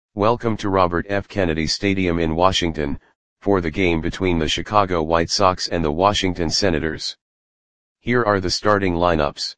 Welcome to Robert F. Kennedy Stadium in Washington, for the game between the Chicago White Sox and the Washington Senators. Here are the starting lineups.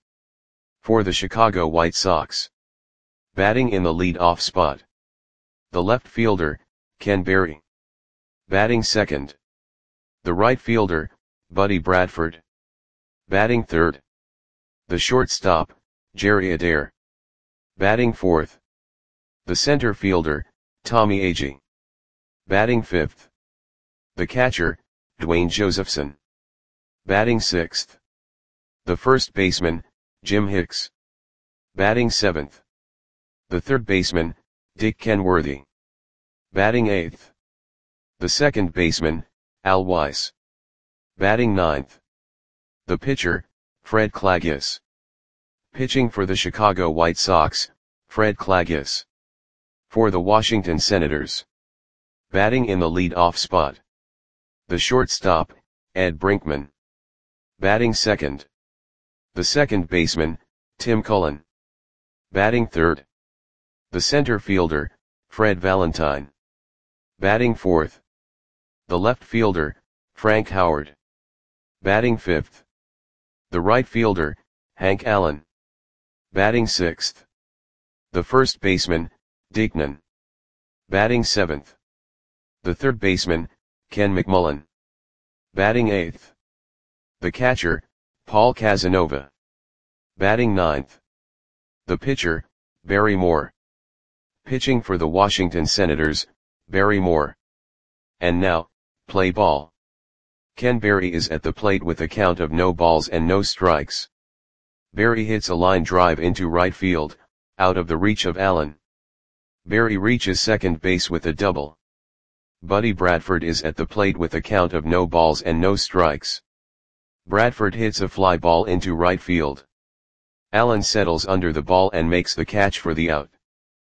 For the Chicago White Sox. Batting in the lead-off spot. The left fielder, Ken Berry. Batting second. The right fielder, Buddy Bradford. Batting third. The shortstop, Jerry Adair. Batting fourth. The center fielder, Tommy Agee. Batting fifth. The catcher, Dwayne Josephson. Batting sixth. The first baseman, Jim Hicks. Batting seventh. The third baseman, Dick Kenworthy. Batting eighth. The second baseman, Al Weiss. Batting ninth. The pitcher, Fred Claggis. Pitching for the Chicago White Sox, Fred Claggis. For the Washington Senators. Batting in the lead-off spot. The shortstop, Ed Brinkman. Batting second. The second baseman, Tim Cullen. Batting third. The center fielder, Fred Valentine. Batting fourth. The left fielder, Frank Howard. Batting fifth. The right fielder, Hank Allen. Batting sixth. The first baseman, Dick Nunn. Batting seventh. The third baseman, Ken McMullen. Batting eighth. The catcher, Paul Casanova. Batting ninth. The pitcher, Barry Moore. Pitching for the Washington Senators, Barry Moore. And now, play ball. Ken Berry is at the plate with a count of no balls and no strikes. Berry hits a line drive into right field, out of the reach of Allen. Berry reaches second base with a double. Buddy Bradford is at the plate with a count of no balls and no strikes. Bradford hits a fly ball into right field. Allen settles under the ball and makes the catch for the out.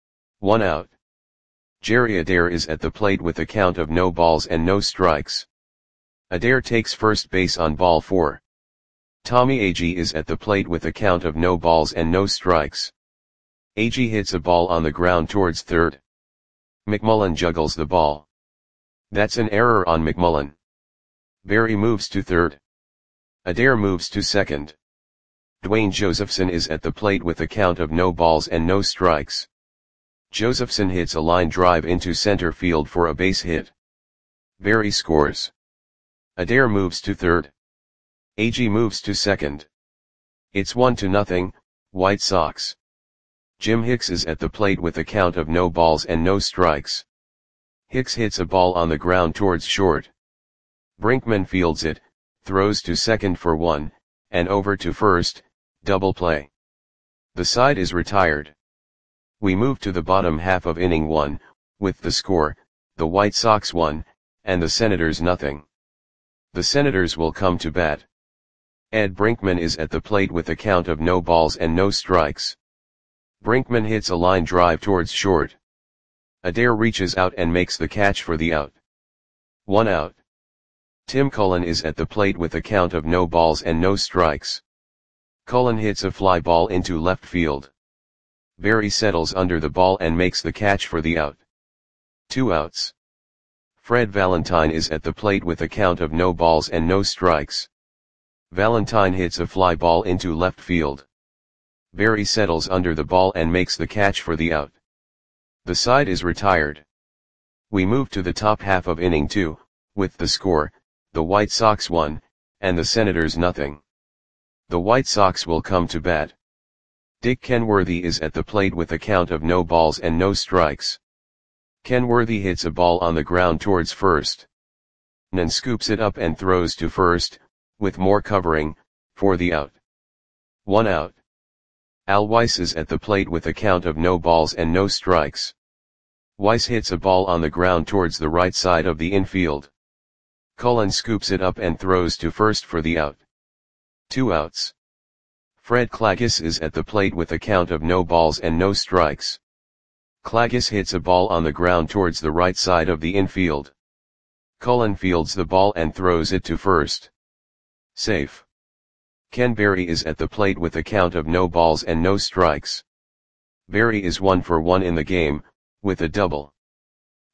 1 out. Jerry Adair is at the plate with a count of no balls and no strikes. Adair takes first base on ball 4. Tommy Agee is at the plate with a count of no balls and no strikes. Agee hits a ball on the ground towards third. McMullen juggles the ball. That's an error on McMullen. Berry moves to third. Adair moves to second. Dwayne Josephson is at the plate with a count of no balls and no strikes. Josephson hits a line drive into center field for a base hit. Berry scores. Adair moves to third. Agee moves to second. It's 1-0, White Sox. Jim Hicks is at the plate with a count of no balls and no strikes. Hicks hits a ball on the ground towards short. Brinkman fields it, throws to second for 1, and over to first, double play. The side is retired. We move to the bottom half of inning 1, with the score, the White Sox 1, and the Senators 0. The Senators will come to bat. Ed Brinkman is at the plate with a count of no balls and no strikes. Brinkman hits a line drive towards short. Adair reaches out and makes the catch for the out. 1 out. Tim Cullen is at the plate with a count of no balls and no strikes. Cullen hits a fly ball into left field. Berry settles under the ball and makes the catch for the out. 2 outs. Fred Valentine is at the plate with a count of no balls and no strikes. Valentine hits a fly ball into left field. Berry settles under the ball and makes the catch for the out. The side is retired. We move to the top half of inning 2, with the score, the White Sox 1, and the Senators 0. The White Sox will come to bat. Dick Kenworthy is at the plate with a count of no balls and no strikes. Kenworthy hits a ball on the ground towards first. Nunn scoops it up and throws to first, with Moore covering, for the out. 1 out. Al Weiss is at the plate with a count of no balls and no strikes. Weiss hits a ball on the ground towards the right side of the infield. Cullen scoops it up and throws to first for the out. 2 outs. Fred Claggis is at the plate with a count of no balls and no strikes. Claggis hits a ball on the ground towards the right side of the infield. Cullen fields the ball and throws it to first. Safe. Ken Berry is at the plate with a count of no balls and no strikes. Berry is 1 for 1 in the game, with a double.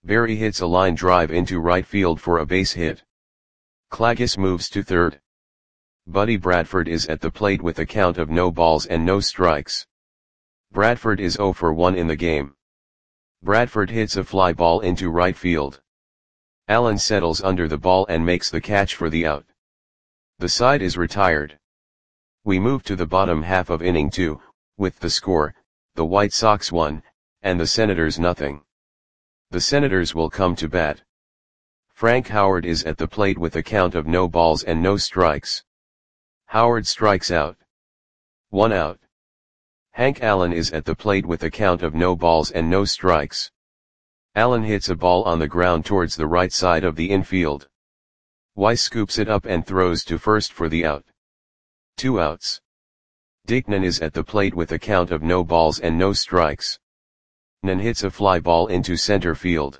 Berry hits a line drive into right field for a base hit. Klages moves to third. Buddy Bradford is at the plate with a count of no balls and no strikes. Bradford is 0 for 1 in the game. Bradford hits a fly ball into right field. Allen settles under the ball and makes the catch for the out. The side is retired. We move to the bottom half of inning 2, with the score, the White Sox 1, and the Senators nothing. The Senators will come to bat. Frank Howard is at the plate with a count of no balls and no strikes. Howard strikes out. 1 out. Hank Allen is at the plate with a count of no balls and no strikes. Allen hits a ball on the ground towards the right side of the infield. Weiss scoops it up and throws to first for the out. 2 outs. Dickman is at the plate with a count of no balls and no strikes. Nan hits a fly ball into center field.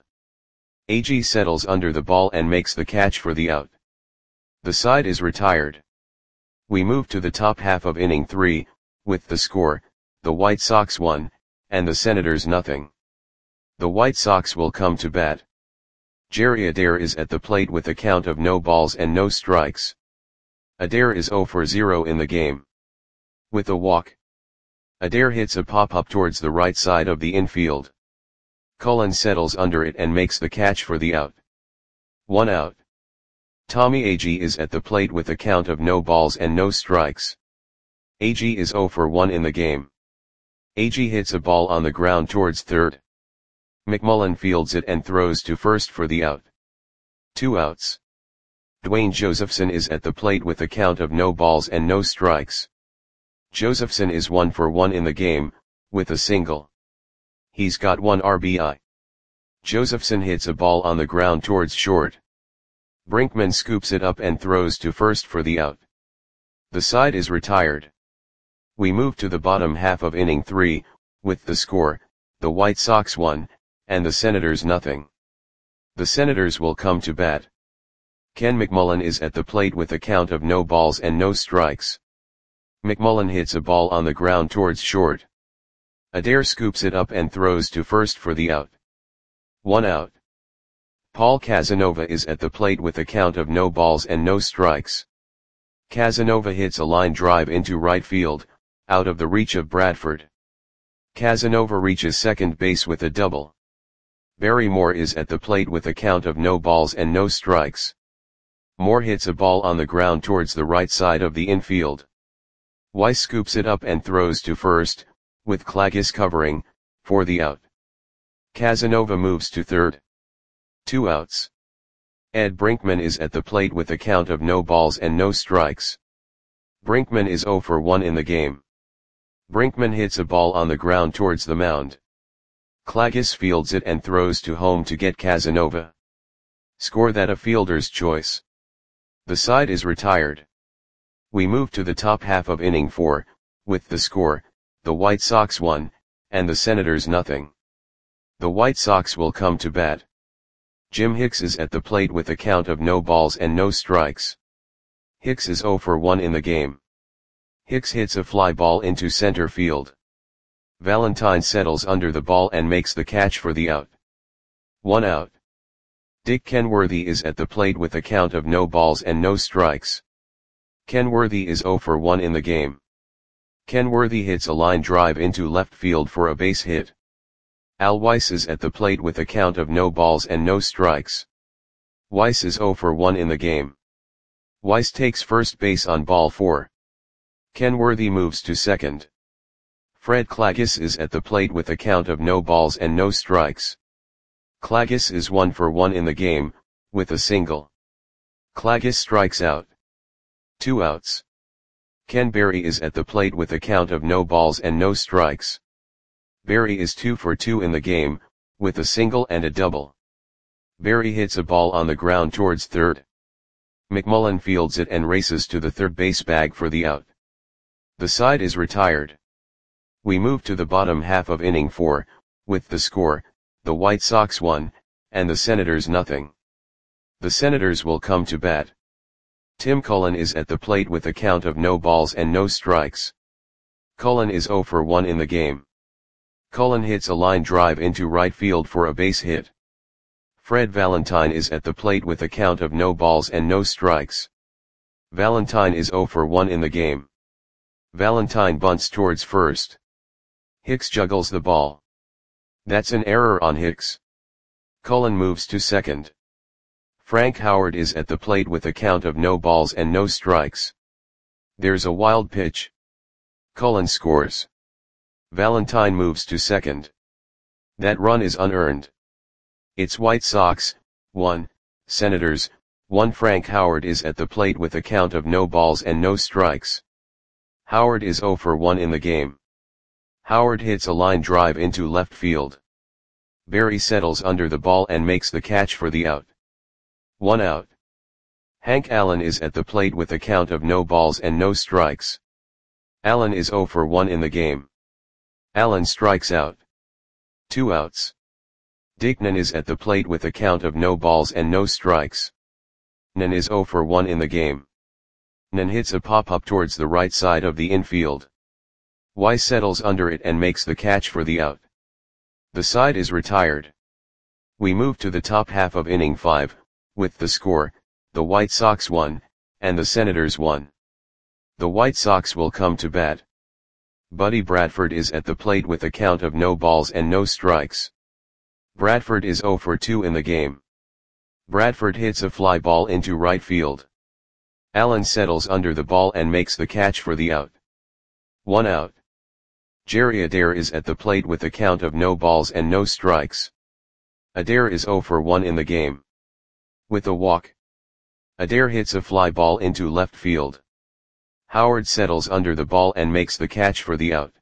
AG settles under the ball and makes the catch for the out. The side is retired. We move to the top half of inning 3, with the score, the White Sox 1, and the Senators nothing. The White Sox will come to bat. Jerry Adair is at the plate with a count of no balls and no strikes. Adair is 0 for 0 in the game. With a walk, Adair hits a pop-up towards the right side of the infield. Cullen settles under it and makes the catch for the out. 1 out. Tommy Agee is at the plate with a count of no balls and no strikes. Agee is 0 for 1 in the game. Agee hits a ball on the ground towards third. McMullen fields it and throws to first for the out. 2 outs. Dwayne Josephson is at the plate with a count of no balls and no strikes. Josephson is 1 for 1 in the game, with a single. He's got 1 RBI. Josephson hits a ball on the ground towards short. Brinkman scoops it up and throws to first for the out. The side is retired. We move to the bottom half of inning 3, with the score, the White Sox 1, and the Senators nothing. The Senators will come to bat. Ken McMullen is at the plate with a count of no balls and no strikes. McMullen hits a ball on the ground towards short. Adair scoops it up and throws to first for the out. 1 out. Paul Casanova is at the plate with a count of no balls and no strikes. Casanova hits a line drive into right field, out of the reach of Bradford. Casanova reaches second base with a double. Barry Moore is at the plate with a count of no balls and no strikes. Moore hits a ball on the ground towards the right side of the infield. Weiss scoops it up and throws to first, with Klages covering, for the out. Casanova moves to third. 2 outs. Ed Brinkman is at the plate with a count of no balls and no strikes. Brinkman is 0 for 1 in the game. Brinkman hits a ball on the ground towards the mound. Klages fields it and throws to home to get Casanova. Score that a fielder's choice. The side is retired. We move to the top half of inning 4, with the score, the White Sox 1, and the Senators nothing. The White Sox will come to bat. Jim Hicks is at the plate with a count of no balls and no strikes. Hicks is 0 for 1 in the game. Hicks hits a fly ball into center field. Valentine settles under the ball and makes the catch for the out. 1 out. Dick Kenworthy is at the plate with a count of no balls and no strikes. Kenworthy is 0 for 1 in the game. Kenworthy hits a line drive into left field for a base hit. Al Weiss is at the plate with a count of no balls and no strikes. Weiss is 0 for 1 in the game. Weiss takes first base on ball 4. Kenworthy moves to second. Fred Klages is at the plate with a count of no balls and no strikes. Klages is 1 for 1 in the game, with a single. Klages strikes out. 2 outs. Ken Berry is at the plate with a count of no balls and no strikes. Berry is 2 for 2 in the game, with a single and a double. Berry hits a ball on the ground towards third. McMullen fields it and races to the third base bag for the out. The side is retired. We move to the bottom half of inning 4, with the score, the White Sox 1, and the Senators nothing. The Senators will come to bat. Tim Cullen is at the plate with a count of no balls and no strikes. Cullen is 0 for 1 in the game. Cullen hits a line drive into right field for a base hit. Fred Valentine is at the plate with a count of no balls and no strikes. Valentine is 0 for 1 in the game. Valentine bunts towards first. Hicks juggles the ball. That's an error on Hicks. Cullen moves to second. Frank Howard is at the plate with a count of no balls and no strikes. There's a wild pitch. Cullen scores. Valentine moves to second. That run is unearned. It's White Sox, 1, Senators, 1. Frank Howard is at the plate with a count of no balls and no strikes. Howard is 0 for 1 in the game. Howard hits a line drive into left field. Barry settles under the ball and makes the catch for the out. 1 out. Hank Allen is at the plate with a count of no balls and no strikes. Allen is 0 for 1 in the game. Allen strikes out. 2 outs. Dick Nen is at the plate with a count of no balls and no strikes. Nen is 0 for 1 in the game. Nen hits a pop-up towards the right side of the infield. Y settles under it and makes the catch for the out. The side is retired. We move to the top half of inning 5, with the score, the White Sox 1, and the Senators 1. The White Sox will come to bat. Buddy Bradford is at the plate with a count of no balls and no strikes. Bradford is 0 for 2 in the game. Bradford hits a fly ball into right field. Allen settles under the ball and makes the catch for the out. 1 out. Jerry Adair is at the plate with a count of no balls and no strikes. Adair is 0 for 1 in the game. With a walk, Adair hits a fly ball into left field. Howard settles under the ball and makes the catch for the out.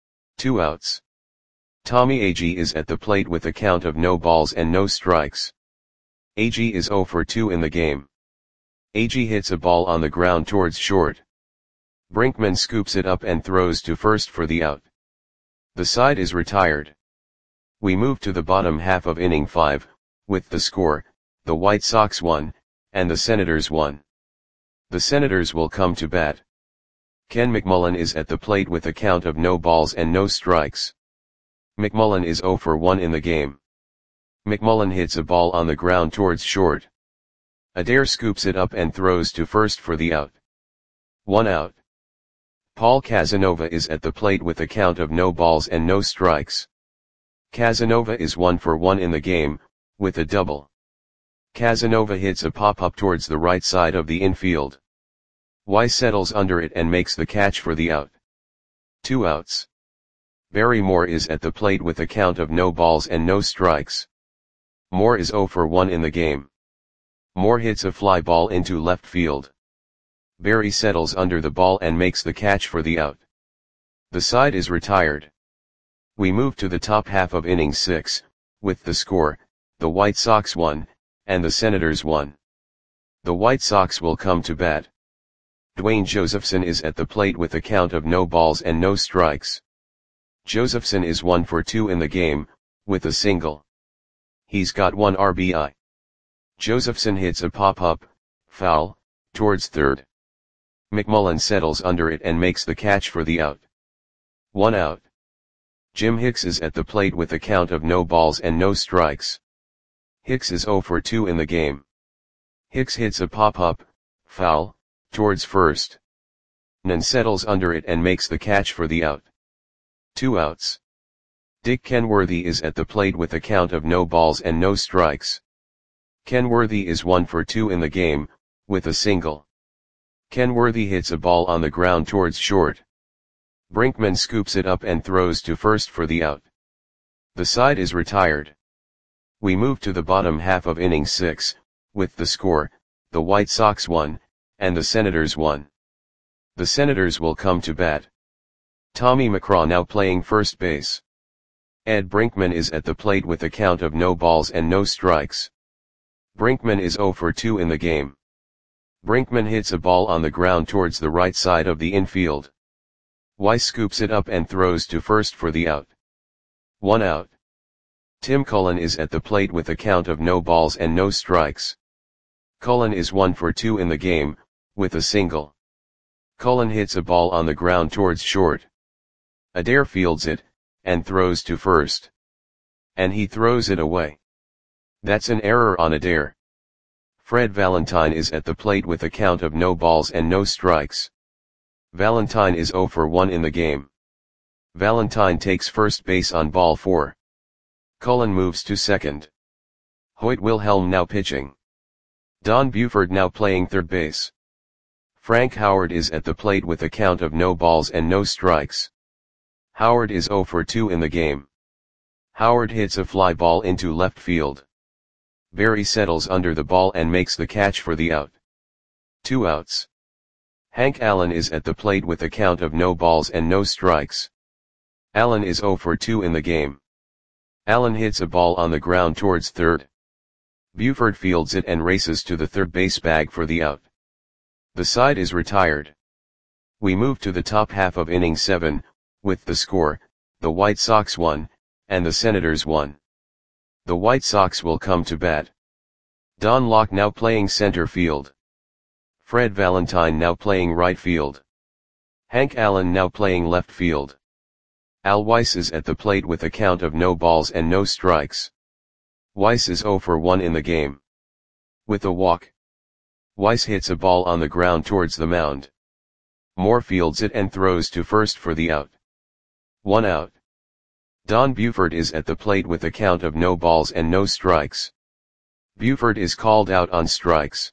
2 outs. Tommy Agee is at the plate with a count of no balls and no strikes. Agee is 0 for 2 in the game. Agee hits a ball on the ground towards short. Brinkman scoops it up and throws to first for the out. The side is retired. We move to the bottom half of inning 5, with the score, the White Sox 1, and the Senators 1. The Senators will come to bat. Ken McMullen is at the plate with a count of no balls and no strikes. McMullen is 0 for 1 in the game. McMullen hits a ball on the ground towards short. Adair scoops it up and throws to first for the out. 1 out. Paul Casanova is at the plate with a count of no balls and no strikes. Casanova is 1 for 1 in the game, with a double. Casanova hits a pop-up towards the right side of the infield. Y settles under it and makes the catch for the out. 2 outs. Barry Moore is at the plate with a count of no balls and no strikes. Moore is 0 for 1 in the game. Moore hits a fly ball into left field. Barry settles under the ball and makes the catch for the out. The side is retired. We move to the top half of inning 6, with the score, the White Sox 1, and the Senators 1. The White Sox will come to bat. Dwayne Josephson is at the plate with a count of no balls and no strikes. Josephson is 1 for 2 in the game, with a single. He's got 1 RBI. Josephson hits a pop-up, foul, towards third. McMullen settles under it and makes the catch for the out. 1 out. Jim Hicks is at the plate with a count of no balls and no strikes. Hicks is 0 for 2 in the game. Hicks hits a pop-up, foul, towards first. Nen settles under it and makes the catch for the out. 2 outs. Dick Kenworthy is at the plate with a count of no balls and no strikes. Kenworthy is 1 for 2 in the game, with a single. Kenworthy hits a ball on the ground towards short. Brinkman scoops it up and throws to first for the out. The side is retired. We move to the bottom half of inning 6, with the score, the White Sox 1, and the Senators 1. The Senators will come to bat. Tommy McCraw now playing first base. Ed Brinkman is at the plate with a count of no balls and no strikes. Brinkman is 0 for 2 in the game. Brinkman hits a ball on the ground towards the right side of the infield. Y scoops it up and throws to first for the out. 1 out. Tim Cullen is at the plate with a count of no balls and no strikes. Cullen is 1 for 2 in the game, with a single. Cullen hits a ball on the ground towards short. Adair fields it, and throws to first. And he throws it away. That's an error on Adair. Fred Valentine is at the plate with a count of no balls and no strikes. Valentine is 0 for 1 in the game. Valentine takes first base on ball 4. Cullen moves to second. Hoyt Wilhelm now pitching. Don Buford now playing third base. Frank Howard is at the plate with a count of no balls and no strikes. Howard is 0 for 2 in the game. Howard hits a fly ball into left field. Berry settles under the ball and makes the catch for the out. 2 outs. Hank Allen is at the plate with a count of no balls and no strikes. Allen is 0 for 2 in the game. Allen hits a ball on the ground towards third. Buford fields it and races to the third base bag for the out. The side is retired. We move to the top half of inning 7, with the score, the White Sox 1, and the Senators 1. The White Sox will come to bat. Don Locke now playing center field. Fred Valentine now playing right field. Hank Allen now playing left field. Al Weiss is at the plate with a count of no balls and no strikes. Weiss is 0 for 1 in the game. With a walk. Weiss hits a ball on the ground towards the mound. Moore fields it and throws to first for the out. 1 out. Don Buford is at the plate with a count of no balls and no strikes. Buford is called out on strikes.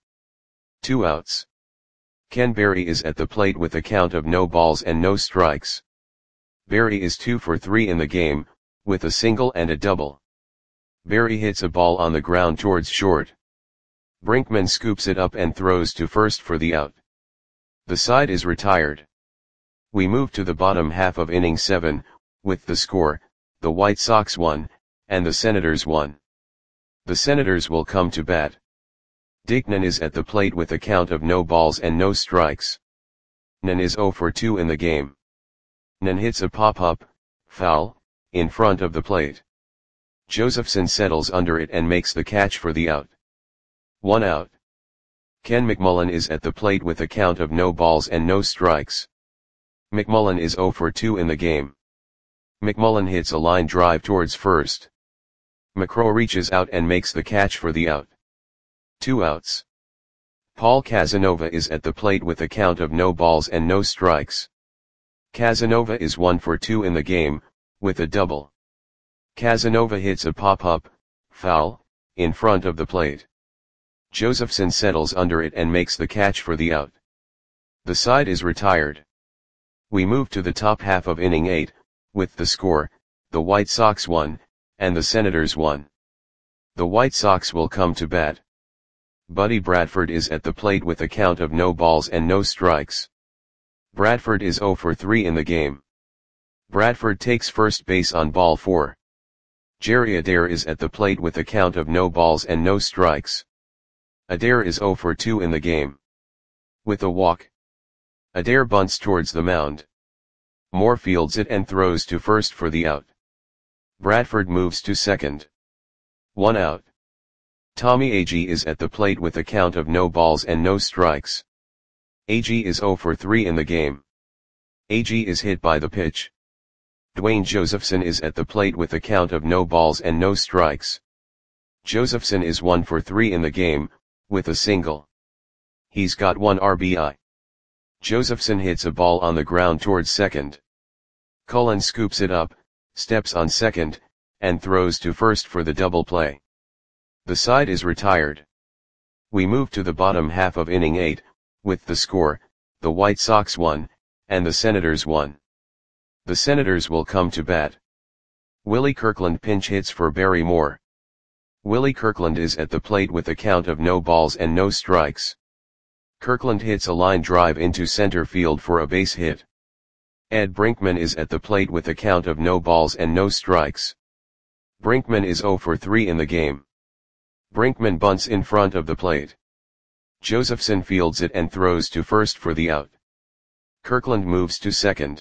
2 outs. Ken Berry is at the plate with a count of no balls and no strikes. Berry is 2 for 3 in the game, with a single and a double. Berry hits a ball on the ground towards short. Brinkman scoops it up and throws to first for the out. The side is retired. We move to the bottom half of inning 7, with the score, the White Sox 1, and the Senators 1. The Senators will come to bat. Dick Nunn is at the plate with a count of no balls and no strikes. Nunn is 0 for 2 in the game. Nunn hits a pop-up, foul, in front of the plate. Josephson settles under it and makes the catch for the out. 1 out. Ken McMullen is at the plate with a count of no balls and no strikes. McMullen is 0 for 2 in the game. McMullen hits a line drive towards first. McCrow reaches out and makes the catch for the out. 2 outs. Paul Casanova is at the plate with a count of no balls and no strikes. Casanova is 1 for 2 in the game, with a double. Casanova hits a pop-up, foul, in front of the plate. Josephson settles under it and makes the catch for the out. The side is retired. We move to the top half of inning 8, with the score, the White Sox 1, and the Senators 1. The White Sox will come to bat. Buddy Bradford is at the plate with a count of no balls and no strikes. Bradford is 0 for 3 in the game. Bradford takes first base on ball 4. Jerry Adair is at the plate with a count of no balls and no strikes. Adair is 0 for 2 in the game. With a walk. Adair bunts towards the mound. Moore fields it and throws to first for the out. Bradford moves to second. 1 out. Tommy Agee is at the plate with a count of no balls and no strikes. Agee is 0 for 3 in the game. Agee is hit by the pitch. Dwayne Josephson is at the plate with a count of no balls and no strikes. Josephson is 1 for 3 in the game, with a single. He's got 1 RBI. Josephson hits a ball on the ground towards second. Cullen scoops it up, steps on second, and throws to first for the double play. The side is retired. We move to the bottom half of inning 8, with the score, the White Sox 1, and the Senators 1. The Senators will come to bat. Willie Kirkland pinch hits for Barry Moore. Willie Kirkland is at the plate with a count of no balls and no strikes. Kirkland hits a line drive into center field for a base hit. Ed Brinkman is at the plate with a count of no balls and no strikes. Brinkman is 0 for 3 in the game. Brinkman bunts in front of the plate. Josephson fields it and throws to first for the out. Kirkland moves to second.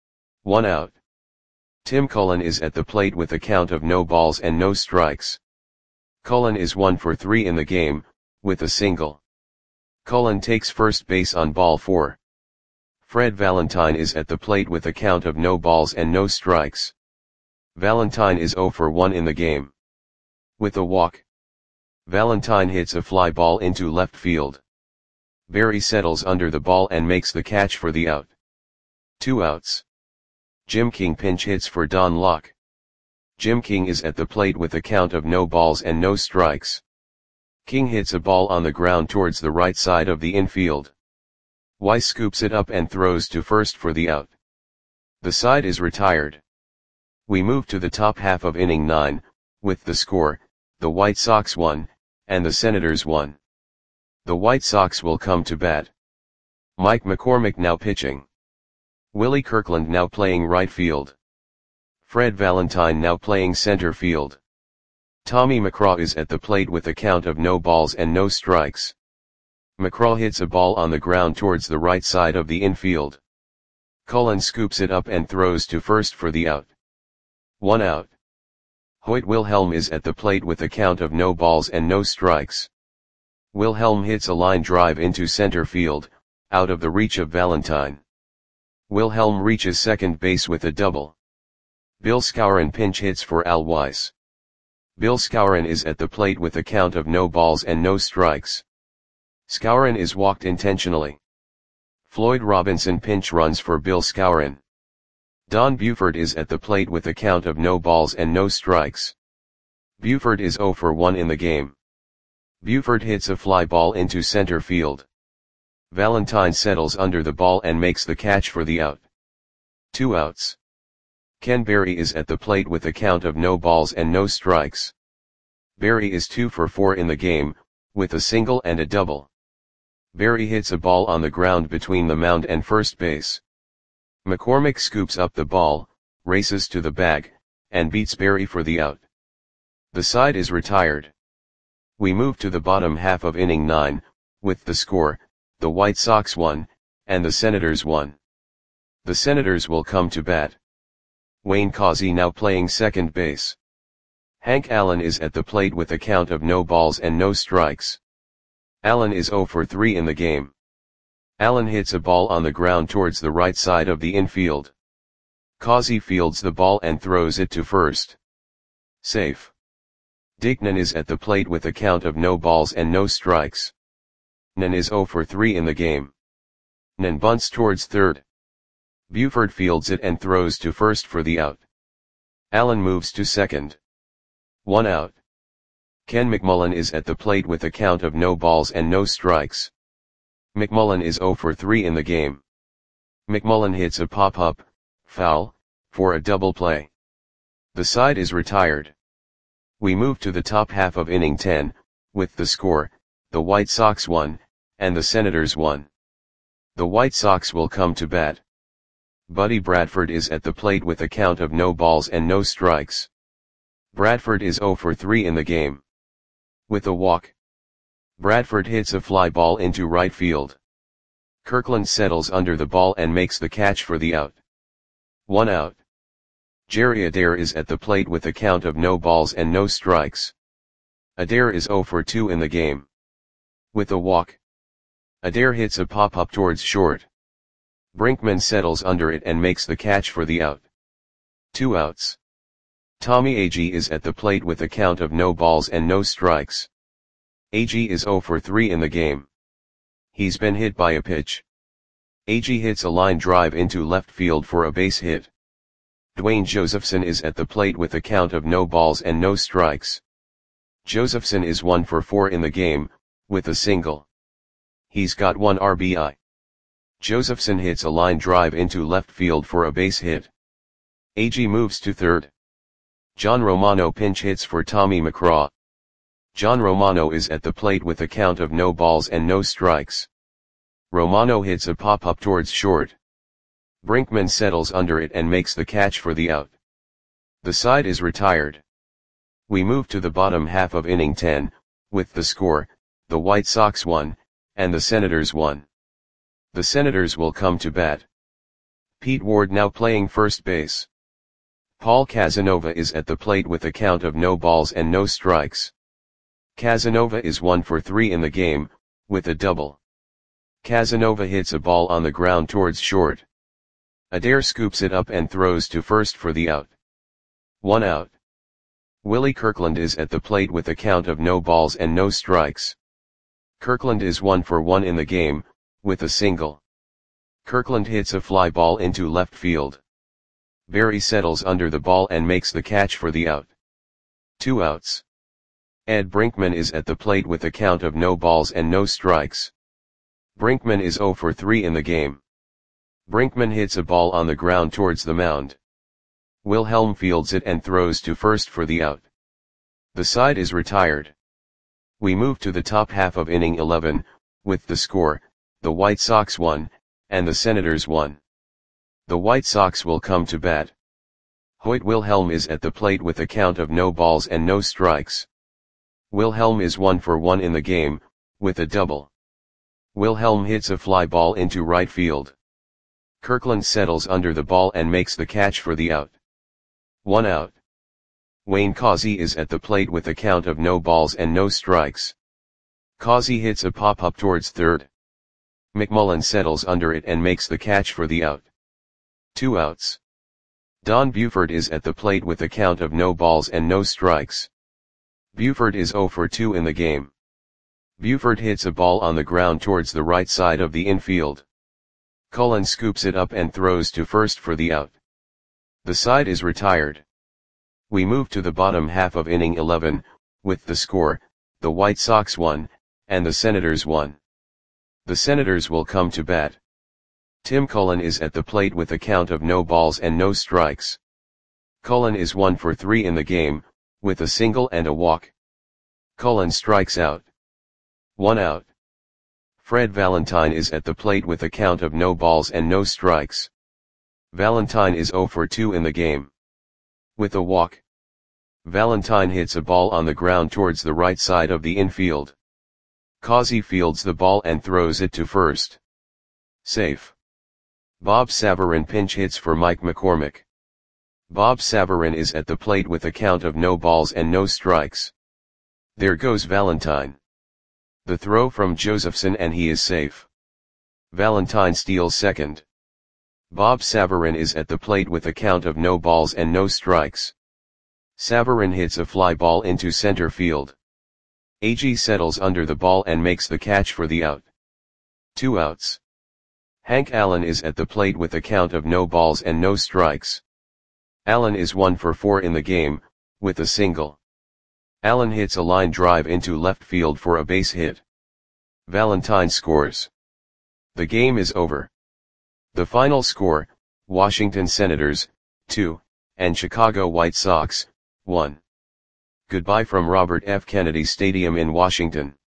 1 out. Tim Cullen is at the plate with a count of no balls and no strikes. Cullen is 1 for 3 in the game, with a single. Cullen takes first base on ball 4. Fred Valentine is at the plate with a count of no balls and no strikes. Valentine is 0 for 1 in the game. With a walk. Valentine hits a fly ball into left field. Barry settles under the ball and makes the catch for the out. 2 outs. Jim King pinch hits for Don Locke. Jim King is at the plate with a count of no balls and no strikes. King hits a ball on the ground towards the right side of the infield. Weiss scoops it up and throws to first for the out. The side is retired. We move to the top half of inning 9, with the score, the White Sox 1, and the Senators 1. The White Sox will come to bat. Mike McCormick now pitching. Willie Kirkland now playing right field. Fred Valentine now playing center field. Tommy McCraw is at the plate with a count of no balls and no strikes. McCraw hits a ball on the ground towards the right side of the infield. Cullen scoops it up and throws to first for the out. 1 out. Hoyt Wilhelm is at the plate with a count of no balls and no strikes. Wilhelm hits a line drive into center field, out of the reach of Valentine. Wilhelm reaches second base with a double. Bill Skowron pinch hits for Al Weiss. Bill Skowron is at the plate with a count of no balls and no strikes. Skowron is walked intentionally. Floyd Robinson pinch runs for Bill Skowron. Don Buford is at the plate with a count of no balls and no strikes. Buford is 0 for 1 in the game. Buford hits a fly ball into center field. Valentine settles under the ball and makes the catch for the out. 2 outs. Ken Berry is at the plate with a count of no balls and no strikes. Berry is 2 for 4 in the game, with a single and a double. Berry hits a ball on the ground between the mound and first base. McCormick scoops up the ball, races to the bag, and beats Berry for the out. The side is retired. We move to the bottom half of inning 9, with the score, the White Sox 1, and the Senators 1. The Senators will come to bat. Wayne Causey now playing second base. Hank Allen is at the plate with a count of no balls and no strikes. Allen is 0 for 3 in the game. Allen hits a ball on the ground towards the right side of the infield. Causey fields the ball and throws it to first. Safe. Dick Nen is at the plate with a count of no balls and no strikes. Nen is 0 for 3 in the game. Nen bunts towards third. Buford fields it and throws to first for the out. Allen moves to second. 1 out. Ken McMullen is at the plate with a count of no balls and no strikes. McMullen is 0 for 3 in the game. McMullen hits a pop-up, foul, for a double play. The side is retired. We move to the top half of inning 10, with the score, the White Sox 1, and the Senators 1. The White Sox will come to bat. Buddy Bradford is at the plate with a count of no balls and no strikes. Bradford is 0 for 3 in the game. With a walk. Bradford hits a fly ball into right field. Kirkland settles under the ball and makes the catch for the out. 1 out. Jerry Adair is at the plate with a count of no balls and no strikes. Adair is 0 for 2 in the game. With a walk. Adair hits a pop-up towards short. Brinkman settles under it and makes the catch for the out. 2 outs. Tommy Agee is at the plate with a count of no balls and no strikes. Agee is 0 for 3 in the game. He's been hit by a pitch. Agee hits a line drive into left field for a base hit. Dwayne Josephson is at the plate with a count of no balls and no strikes. Josephson is 1 for 4 in the game, with a single. He's got 1 RBI. Josephson hits a line drive into left field for a base hit. Agee moves to third. John Romano pinch hits for Tommy McCraw. John Romano is at the plate with a count of no balls and no strikes. Romano hits a pop-up towards short. Brinkman settles under it and makes the catch for the out. The side is retired. We move to the bottom half of inning 10, with the score, the White Sox 1, and the Senators 1. The Senators will come to bat. Pete Ward now playing first base. Paul Casanova is at the plate with a count of no balls and no strikes. Casanova is 1 for 3 in the game, with a double. Casanova hits a ball on the ground towards short. Adair scoops it up and throws to first for the out. 1 out. Willie Kirkland is at the plate with a count of no balls and no strikes. Kirkland is 1 for 1 in the game, with a single. Kirkland hits a fly ball into left field. Barry settles under the ball and makes the catch for the out. 2 outs. Ed Brinkman is at the plate with a count of no balls and no strikes. Brinkman is 0 for 3 in the game. Brinkman hits a ball on the ground towards the mound. Wilhelm fields it and throws to first for the out. The side is retired. We move to the top half of inning 11, with the score, the White Sox 1, and the Senators 1. The White Sox will come to bat. Hoyt Wilhelm is at the plate with a count of no balls and no strikes. Wilhelm is 1 for 1 in the game, with a double. Wilhelm hits a fly ball into right field. Kirkland settles under the ball and makes the catch for the out. 1 out. Wayne Causey is at the plate with a count of no balls and no strikes. Causey hits a pop-up towards third. McMullen settles under it and makes the catch for the out. 2 outs. Don Buford is at the plate with a count of no balls and no strikes. Buford is 0 for 2 in the game. Buford hits a ball on the ground towards the right side of the infield. Cullen scoops it up and throws to first for the out. The side is retired. We move to the bottom half of inning 11, with the score, the White Sox 1, and the Senators 1. The Senators will come to bat. Tim Cullen is at the plate with a count of no balls and no strikes. Cullen is 1 for 3 in the game, with a single and a walk. Cullen strikes out. 1 out. Fred Valentine is at the plate with a count of no balls and no strikes. Valentine is 0 for 2 in the game. With a walk. Valentine hits a ball on the ground towards the right side of the infield. Causey fields the ball and throws it to first. Safe. Bob Savarin pinch hits for Mike McCormick. Bob Savarin is at the plate with a count of no balls and no strikes. There goes Valentine. The throw from Josephson and he is safe. Valentine steals second. Bob Savarin is at the plate with a count of no balls and no strikes. Savarin hits a fly ball into center field. Agee settles under the ball and makes the catch for the out. 2 outs. Hank Allen is at the plate with a count of no balls and no strikes. Allen is 1 for 4 in the game, with a single. Allen hits a line drive into left field for a base hit. Valentine scores. The game is over. The final score, Washington Senators, 2, and Chicago White Sox, 1. Goodbye from Robert F. Kennedy Stadium in Washington.